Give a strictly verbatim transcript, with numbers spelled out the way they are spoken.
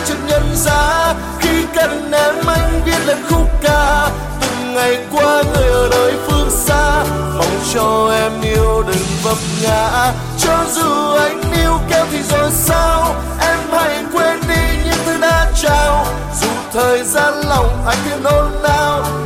trước nhân giá. Khi cần em anh viết lên khúc ca. Từng ngày qua người ở đời phương xa, mong cho em yêu đừng vấp ngã. Cho dù anh níu kéo thì rồi sao, em hãy quên đi những thứ đã trao. Dù thời gian lòng anh thêm nôn nao,